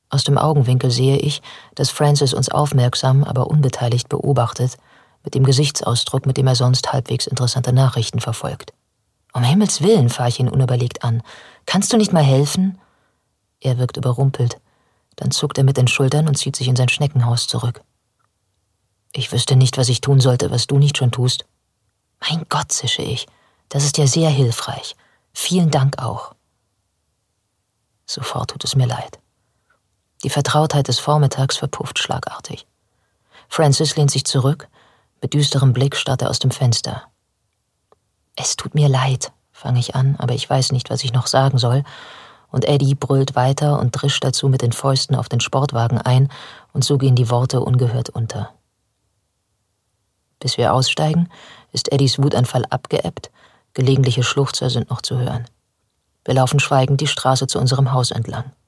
Aus dem Augenwinkel sehe ich, dass Francis uns aufmerksam, aber unbeteiligt beobachtet, mit dem Gesichtsausdruck, mit dem er sonst halbwegs interessante Nachrichten verfolgt. »Um Himmels Willen«, fahre ich ihn unüberlegt an. »Kannst du nicht mal helfen?« Er wirkt überrumpelt. Dann zuckt er mit den Schultern und zieht sich in sein Schneckenhaus zurück. »Ich wüsste nicht, was ich tun sollte, was du nicht schon tust.« »Mein Gott«, zische ich, »das ist ja sehr hilfreich. Vielen Dank auch.« Sofort tut es mir leid. Die Vertrautheit des Vormittags verpufft schlagartig. Francis lehnt sich zurück, mit düsterem Blick starrt er aus dem Fenster. »Es tut mir leid«, fange ich an, aber ich weiß nicht, was ich noch sagen soll, und Eddie brüllt weiter und drischt dazu mit den Fäusten auf den Sportwagen ein, und so gehen die Worte ungehört unter. Bis wir aussteigen, ist Eddies Wutanfall abgeebbt, gelegentliche Schluchzer sind noch zu hören. Wir laufen schweigend die Straße zu unserem Haus entlang.